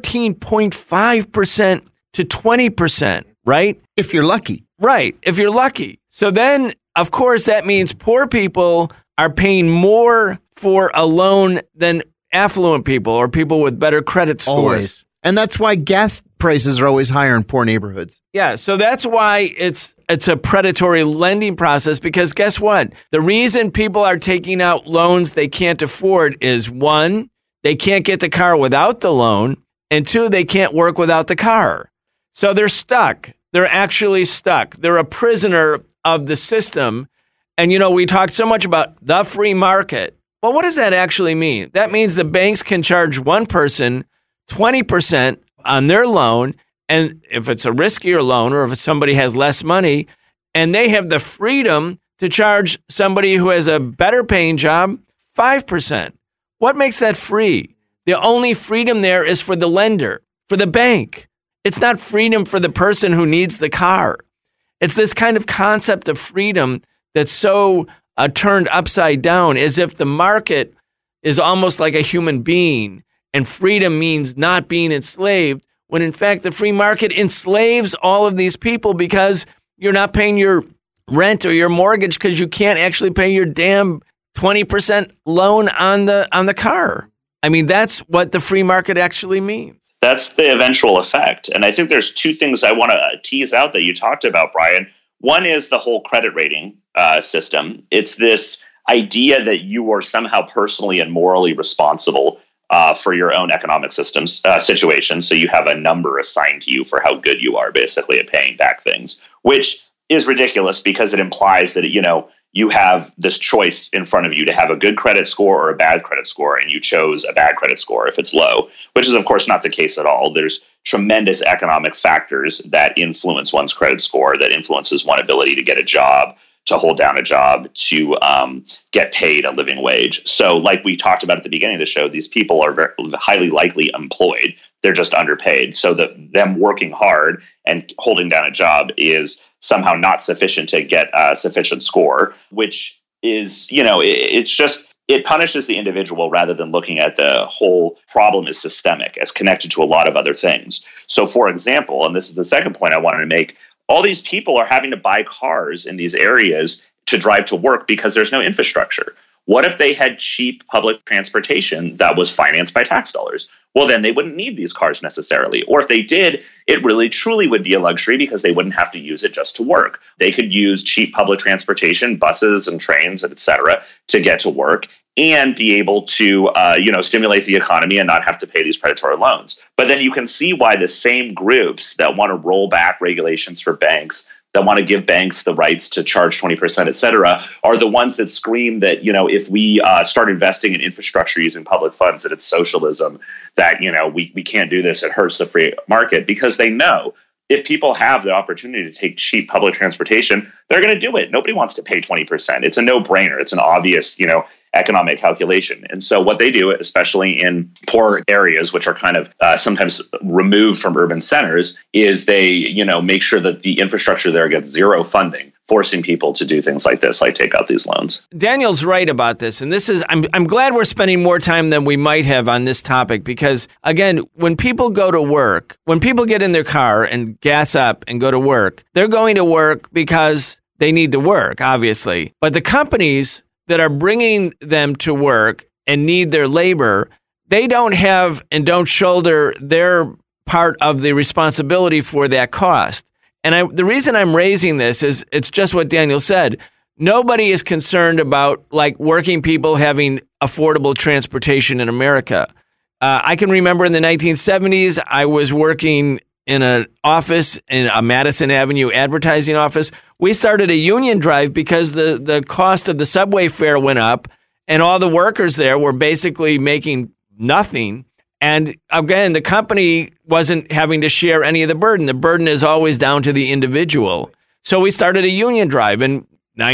14.5% to 20%, right? If you're lucky. Right, if you're lucky. So then, of course, that means poor people are paying more for a loan than affluent people or people with better credit scores. Always. And that's why gas prices are always higher in poor neighborhoods. Yeah, so that's why it's a predatory lending process, because guess what? The reason people are taking out loans they can't afford is, one, they can't get the car without the loan, and two, they can't work without the car. So they're stuck. They're actually stuck. They're a prisoner of the system. And, we talked so much about the free market. Well, what does that actually mean? That means the banks can charge one person 20% on their loan, and if it's a riskier loan or if somebody has less money, and they have the freedom to charge somebody who has a better paying job 5%. What makes that free? The only freedom there is for the lender, for the bank. It's not freedom for the person who needs the car. It's this kind of concept of freedom that's so turned upside down, as if the market is almost like a human being and freedom means not being enslaved, when in fact the free market enslaves all of these people because you're not paying your rent or your mortgage because you can't actually pay your damn 20% loan on the car. I mean, that's what the free market actually means. That's the eventual effect. And I think there's two things I want to tease out that you talked about, Brian. One is the whole credit rating system. It's this idea that you are somehow personally and morally responsible for your own economic situation. So you have a number assigned to you for how good you are, basically, at paying back things, which is ridiculous because it implies that, you have this choice in front of you to have a good credit score or a bad credit score, and you chose a bad credit score if it's low, which is, of course, not the case at all. There's tremendous economic factors that influence one's credit score, that influences one's ability to get a job, to hold down a job, to get paid a living wage. So like we talked about at the beginning of the show, these people are very highly likely employed. They're just underpaid. So that them working hard and holding down a job is somehow not sufficient to get a sufficient score, which is, it punishes the individual rather than looking at the whole problem as systemic, as connected to a lot of other things. So for example, and this is the second point I wanted to make, all these people are having to buy cars in these areas to drive to work because there's no infrastructure. What if they had cheap public transportation that was financed by tax dollars? Well, then they wouldn't need these cars necessarily. Or if they did, it really truly would be a luxury because they wouldn't have to use it just to work. They could use cheap public transportation, buses and trains, et cetera, to get to work and be able to, stimulate the economy and not have to pay these predatory loans. But then you can see why the same groups that want to roll back regulations for banks, that want to give banks the rights to charge 20%, et cetera, are the ones that scream that, if we start investing in infrastructure using public funds, that it's socialism, that, we can't do this, it hurts the free market, because they know if people have the opportunity to take cheap public transportation, they're going to do it. Nobody wants to pay 20%. It's a no-brainer. It's an obvious, economic calculation. And so what they do, especially in poor areas, which are kind of sometimes removed from urban centers, is they, make sure that the infrastructure there gets zero funding, forcing people to do things like this, like take out these loans. Daniel's right about this. And this is, I'm glad we're spending more time than we might have on this topic, because again, when people go to work, when people get in their car and gas up and go to work, they're going to work because they need to work, obviously. But the companies that are bringing them to work and need their labor, they don't have and don't shoulder their part of the responsibility for that cost. And the reason I'm raising this is it's just what Daniel said. Nobody is concerned about like working people having affordable transportation in America. I can remember in the 1970s, I was working in an office, in a Madison Avenue advertising office. We started a union drive because the cost of the subway fare went up and all the workers there were basically making nothing. And again, the company wasn't having to share any of the burden. The burden is always down to the individual. So we started a union drive, and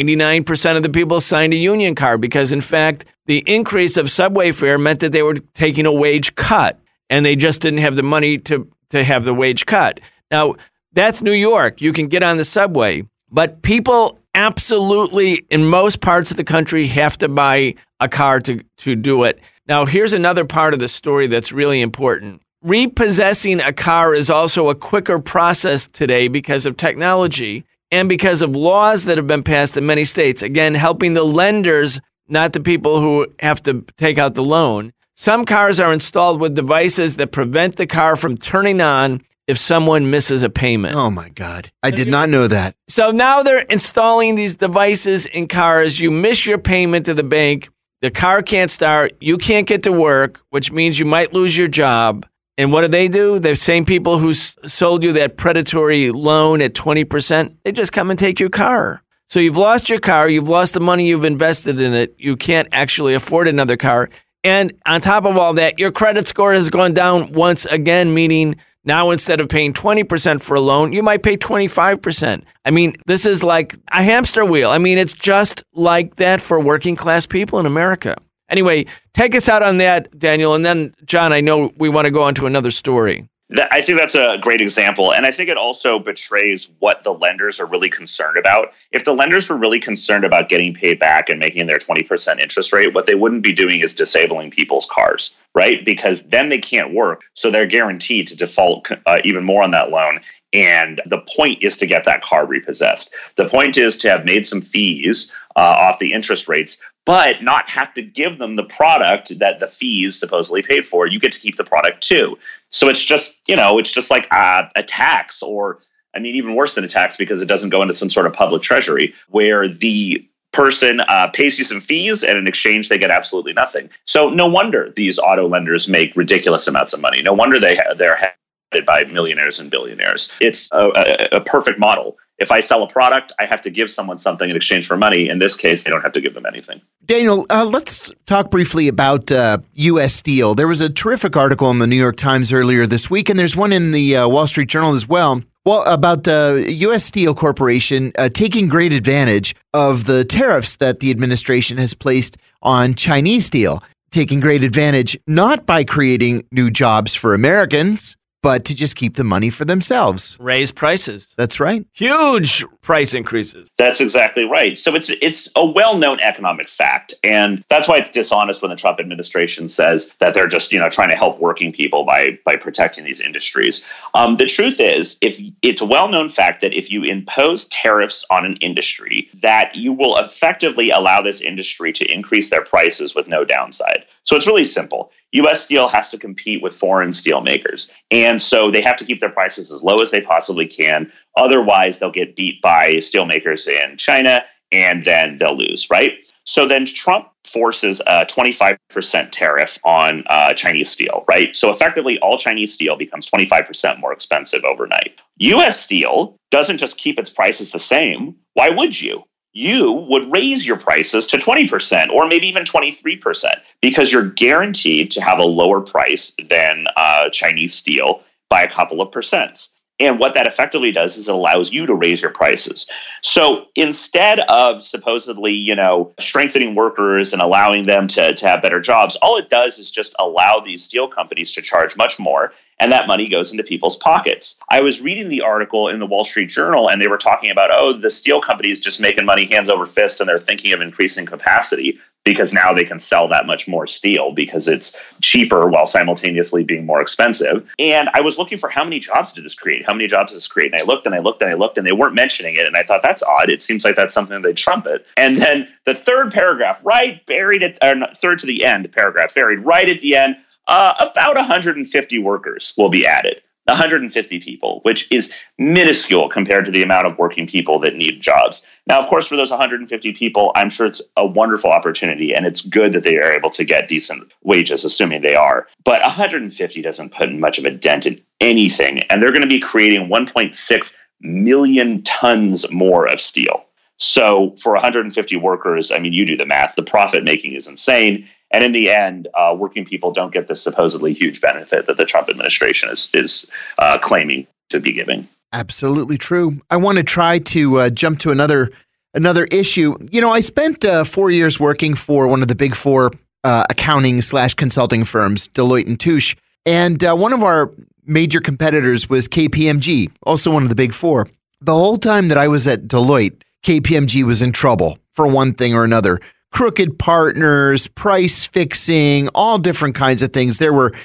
99% of the people signed a union card because, in fact, the increase of subway fare meant that they were taking a wage cut, and they just didn't have the money to have the wage cut. Now, that's New York. You can get on the subway, but people absolutely, in most parts of the country, have to buy a car to do it. Now, here's another part of the story that's really important. Repossessing a car is also a quicker process today because of technology and because of laws that have been passed in many states. Again, helping the lenders, not the people who have to take out the loan. Some cars are installed with devices that prevent the car from turning on if someone misses a payment. Oh, my God. I did not know that. So now they're installing these devices in cars. You miss your payment to the bank. The car can't start. You can't get to work, which means you might lose your job. And what do? The same people who sold you that predatory loan at 20%, they just come and take your car. So you've lost your car. You've lost the money you've invested in it. You can't actually afford another car. And on top of all that, your credit score has gone down once again, meaning now instead of paying 20% for a loan, you might pay 25%. I mean, this is like a hamster wheel. I mean, it's just like that for working class people in America. Anyway, take us out on that, Daniel. And then, John, I know we want to go on to another story. I think that's a great example. And I think it also betrays what the lenders are really concerned about. If the lenders were really concerned about getting paid back and making their 20% interest rate, what they wouldn't be doing is disabling people's cars, right? Because then they can't work. So they're guaranteed to default even more on that loan. And the point is to get that car repossessed. The point is to have made some fees off the interest rates, but not have to give them the product that the fees supposedly paid for. You get to keep the product too. So it's just, it's just like a tax, or I mean, even worse than a tax because it doesn't go into some sort of public treasury where the person pays you some fees and in exchange they get absolutely nothing. So no wonder these auto lenders make ridiculous amounts of money. No wonder they're by millionaires and billionaires. It's a perfect model. If I sell a product, I have to give someone something in exchange for money. In this case, they don't have to give them anything. Daniel, let's talk briefly about U.S. Steel. There was a terrific article in the New York Times earlier this week, and there's one in the Wall Street Journal as well. Well, about U.S. Steel Corporation taking great advantage of the tariffs that the administration has placed on Chinese steel, taking great advantage not by creating new jobs for Americans, but to just keep the money for themselves. Raise prices. That's right. Huge price increases. That's exactly right. So it's a well-known economic fact. And that's why it's dishonest when the Trump administration says that they're just, trying to help working people by protecting these industries. The truth is, if it's a well-known fact that if you impose tariffs on an industry, that you will effectively allow this industry to increase their prices with no downside. So it's really simple. U.S. Steel has to compete with foreign steel makers. And so they have to keep their prices as low as they possibly can. Otherwise, they'll get beat by steel makers in China, and then they'll lose, right? So then Trump forces a 25% tariff on Chinese steel, right? So effectively, all Chinese steel becomes 25% more expensive overnight. U.S. Steel doesn't just keep its prices the same. Why would you? You would raise your prices to 20% or maybe even 23% because you're guaranteed to have a lower price than Chinese steel by a couple of percents. And what that effectively does is it allows you to raise your prices. So instead of supposedly, strengthening workers and allowing them to have better jobs, all it does is just allow these steel companies to charge much more. And that money goes into people's pockets. I was reading the article in the Wall Street Journal, and they were talking about, the steel companies just making money hands over fist, and they're thinking of increasing capacity because now they can sell that much more steel because it's cheaper while simultaneously being more expensive. And I was looking for how many jobs did this create? How many jobs does this create? And I looked and I looked and I looked, and they weren't mentioning it. And I thought, that's odd. It seems like that's something they trumpet. And then the third paragraph, third to the end paragraph, buried right at the end, about 150 workers will be added. 150 people, which is minuscule compared to the amount of working people that need jobs. Now, of course, for those 150 people, I'm sure it's a wonderful opportunity, and it's good that they are able to get decent wages, assuming they are. But 150 doesn't put much of a dent in anything, and they're going to be creating 1.6 million tons more of steel. So for 150 workers, you do the math, the profit making is insane. And in the end, working people don't get this supposedly huge benefit that the Trump administration is claiming to be giving. Absolutely true. I want to try to jump to another issue. I spent 4 years working for one of the big four accounting/consulting firms, Deloitte & Touche. And one of our major competitors was KPMG, also one of the big four. The whole time that I was at Deloitte, KPMG was in trouble for one thing or another. Crooked partners, price fixing, all different kinds of things. There were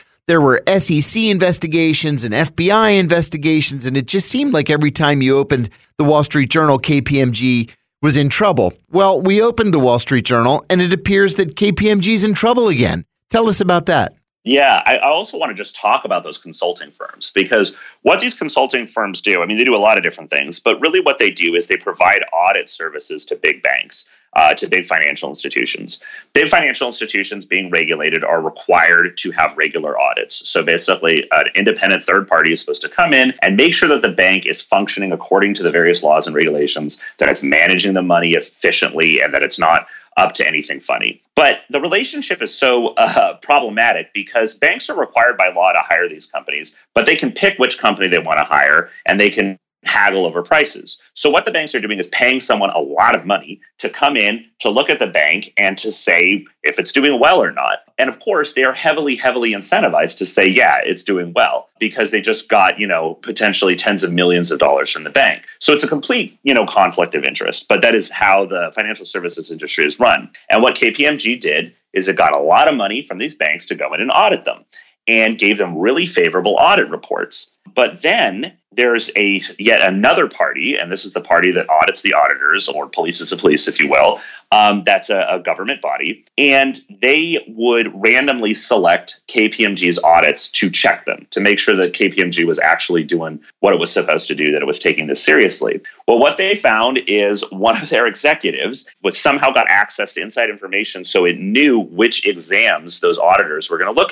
SEC investigations and FBI investigations, and it just seemed like every time you opened the Wall Street Journal, KPMG was in trouble. Well, we opened the Wall Street Journal, and it appears that KPMG is in trouble again. Tell us about that. Yeah, I also want to just talk about those consulting firms, because what these consulting firms do, they do a lot of different things, but really what they do is they provide audit services to big banks, to big financial institutions. Big financial institutions being regulated are required to have regular audits. So basically, an independent third party is supposed to come in and make sure that the bank is functioning according to the various laws and regulations, that it's managing the money efficiently, and that it's not up to anything funny. But the relationship is so problematic because banks are required by law to hire these companies, but they can pick which company they want to hire, and they can haggle over prices. So what the banks are doing is paying someone a lot of money to come in, to look at the bank, and to say if it's doing well or not. And of course, they are heavily, heavily incentivized to say, yeah, it's doing well, because they just got, potentially tens of millions of dollars from the bank. So it's a complete, conflict of interest. But that is how the financial services industry is run. And what KPMG did is it got a lot of money from these banks to go in and audit them, and gave them really favorable audit reports. But then there's yet another party, and this is the party that audits the auditors, or polices the police, if you will. That's a government body, and they would randomly select KPMG's audits to check them, to make sure that KPMG was actually doing what it was supposed to do, that it was taking this seriously. Well, what they found is one of their executives somehow got access to inside information, so it knew which exams those auditors were going to look at.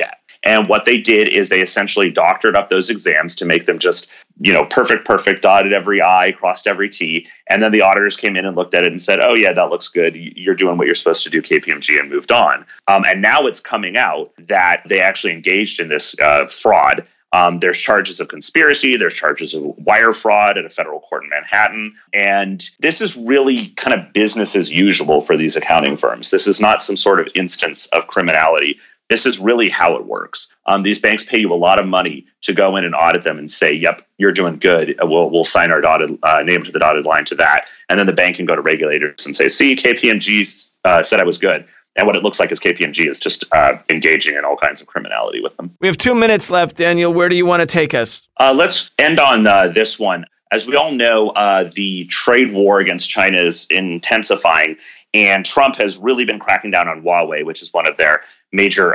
And what they did is they essentially doctored up those exams to make them just, perfect, dotted every I, crossed every T. And then the auditors came in and looked at it and said, oh, yeah, that looks good. You're doing what you're supposed to do, KPMG, and moved on. And now it's coming out that they actually engaged in this fraud. There's charges of conspiracy. There's charges of wire fraud at a federal court in Manhattan. And this is really kind of business as usual for these accounting firms. This is not some sort of instance of criminality. This is really how it works. These banks pay you a lot of money to go in and audit them and say, yep, you're doing good. We'll sign our dotted name to the dotted line to that. And then the bank can go to regulators and say, see, KPMG said I was good. And what it looks like is KPMG is just engaging in all kinds of criminality with them. We have 2 minutes left, Daniel. Where do you want to take us? Let's end on this one. As we all know, the trade war against China is intensifying, and Trump has really been cracking down on Huawei, which is one of their major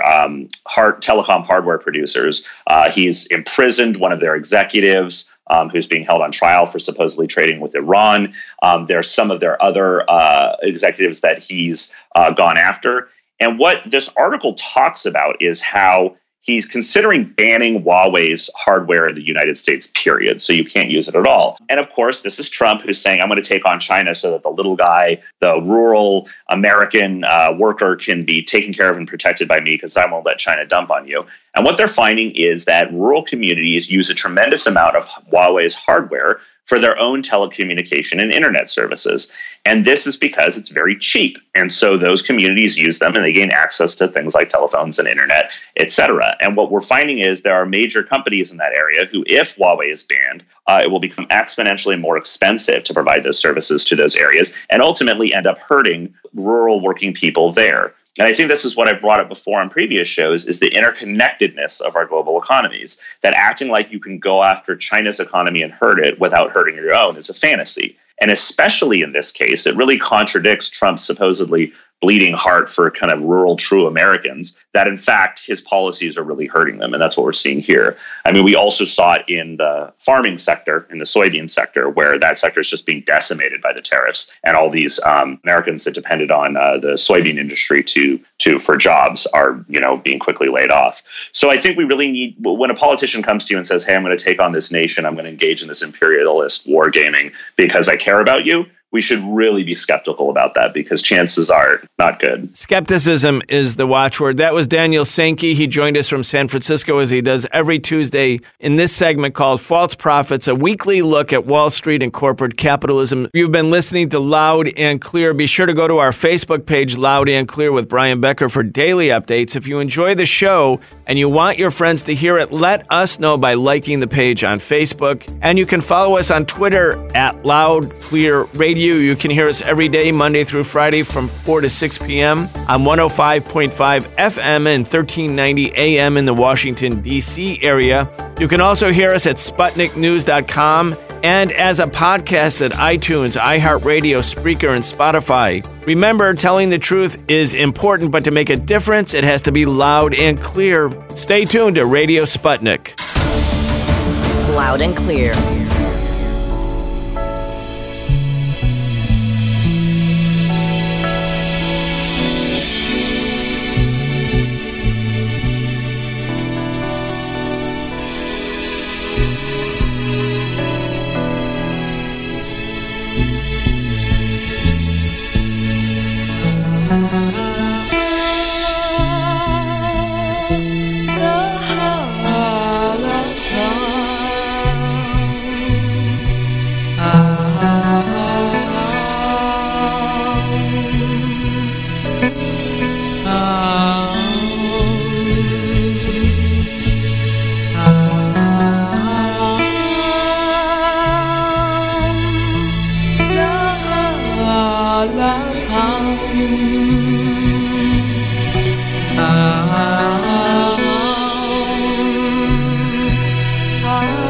telecom hardware producers. He's imprisoned one of their executives who's being held on trial for supposedly trading with Iran. There are some of their other executives that he's gone after. And what this article talks about is how he's considering banning Huawei's hardware in the United States, period. So you can't use it at all. And of course, this is Trump who's saying, I'm going to take on China so that the little guy, the rural American worker can be taken care of and protected by me because I won't let China dump on you. And what they're finding is that rural communities use a tremendous amount of Huawei's hardware for their own telecommunication and internet services. And this is because it's very cheap. And so those communities use them and they gain access to things like telephones and internet, et cetera. And what we're finding is there are major companies in that area who, if Huawei is banned, it will become exponentially more expensive to provide those services to those areas and ultimately end up hurting rural working people there. And I think this is what I've brought up before on previous shows, is the interconnectedness of our global economies, that acting like you can go after China's economy and hurt it without hurting your own is a fantasy. And especially in this case, it really contradicts Trump's supposedly bleeding heart for kind of rural true Americans, that in fact his policies are really hurting them. And that's what we're seeing here. I mean, we also saw it in the farming sector, in the soybean sector, where that sector is just being decimated by the tariffs. And all these Americans that depended on the soybean industry for jobs are, being quickly laid off. So I think we really need, when a politician comes to you and says, hey, I'm going to take on this nation, I'm going to engage in this imperialist wargaming because I care about you, we should really be skeptical about that because chances are not good. Skepticism is the watchword. That was Daniel Sankey. He joined us from San Francisco as he does every Tuesday in this segment called False Prophets, a weekly look at Wall Street and corporate capitalism. You've been listening to Loud and Clear. Be sure to go to our Facebook page, Loud and Clear with Brian Becker, for daily updates. If you enjoy the show and you want your friends to hear it, let us know by liking the page on Facebook. And you can follow us on Twitter at Loud Clear Radio. You can hear us every day, Monday through Friday from 4 to 6 p.m. on 105.5 FM and 1390 AM in the Washington, D.C. area. You can also hear us at SputnikNews.com and as a podcast at iTunes, iHeartRadio, Spreaker, and Spotify. Remember, telling the truth is important, but to make a difference, it has to be loud and clear. Stay tuned to Radio Sputnik. Loud and Clear. Ah